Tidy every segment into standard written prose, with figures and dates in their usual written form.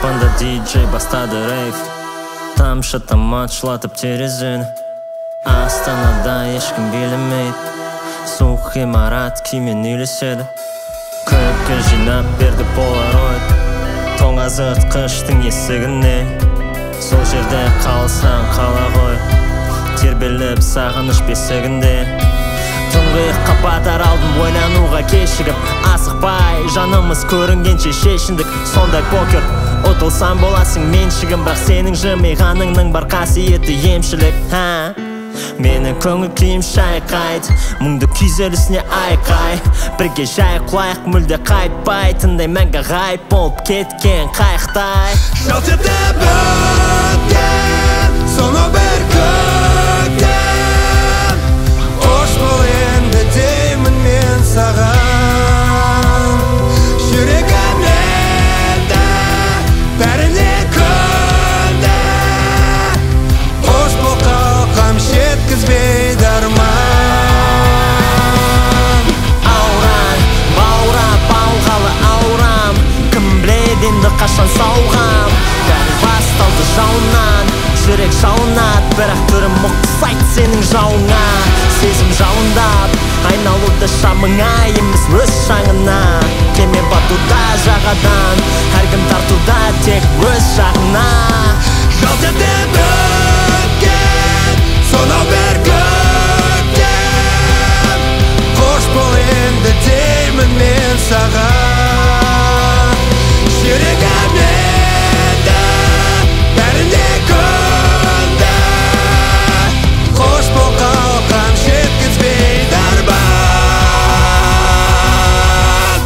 Аспанда диджей бастады рейв, тамшы тамашылатып терезені. Астанада ешкім билемейді, суық ғимарат күймен үйлеседі. Көпке жинап берді полароид, тоңазытқыштың есігіне. Сол жерде қалсаң қала ғой, тербеліп сағыныш бесігінде. Тұңғиыққа батар алдым ойлануға кешігіп, асықпай жанымыз көрінгенше шешіндік. Сондай покер, ұтылсам боласың меншігім, бірақ сенің жымиғаныңның бар қасиеті емшілік. Менің көңіл күйім шайқайды, мұңды күйзелісіне айқай. Бірге жай құлайық мүлде қайтпай, тыңдай мәңгі ғайып болып кеткен қайықтай. Жалт етіп өткен сонау бір көктем, қош бол енді деймін мен саған. Жүрегіме де бәріне көнді, қош бол қалқам жеткізбейді арман. Ауран, баурап алғалы аурам, кім біледі енді қашан сауғам. Бәрі басталды жауыннан, жүрек жауынат, бірақ түрім ұқсайды сенің жауыңа. Сезім жауындап, айналуда шамыңа, емес өз шаңына. Кеме батуда жағадан, әркім тартуда тек өз жағына. Жалт етіп өткен сонау бір көктем, қош бол енді деймін мен саған. Жүрегіме де бәріне көнді, қош бол қалқам жеткізбейді арман.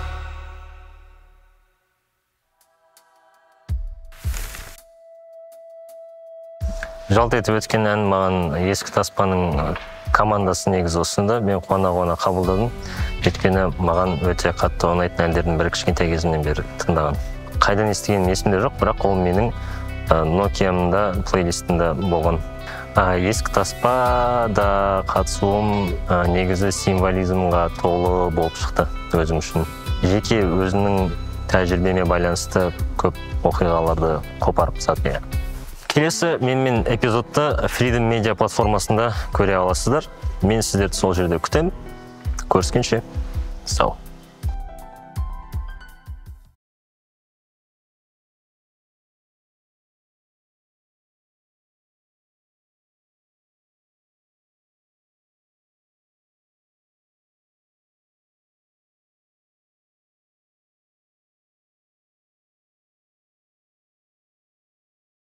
Жалт етіп өткен ән маған Ескі Таспаның командасы негізі ұсынды. Мен қуана қабылдадым. Өйткені маған өте қатты ұнайтын әндердің бірі кішкентай кезімнен бері тыңдаған. Қайдан естігенім есімде жоқ, бірақ ол менің Nokia'мда плейлистінде болған. Ескі Таспада қатысуым негізі символизмға толы болып шықты өзім үшін. Жеке өзінің тәжірибеме байланысты көп оқиғаларды қопарып тастады. Келесі менімен эпизодты Freedom Media платформасында көре аласыздар. Мен сіздерді сол жерде күтемін. Көріскенше, сау.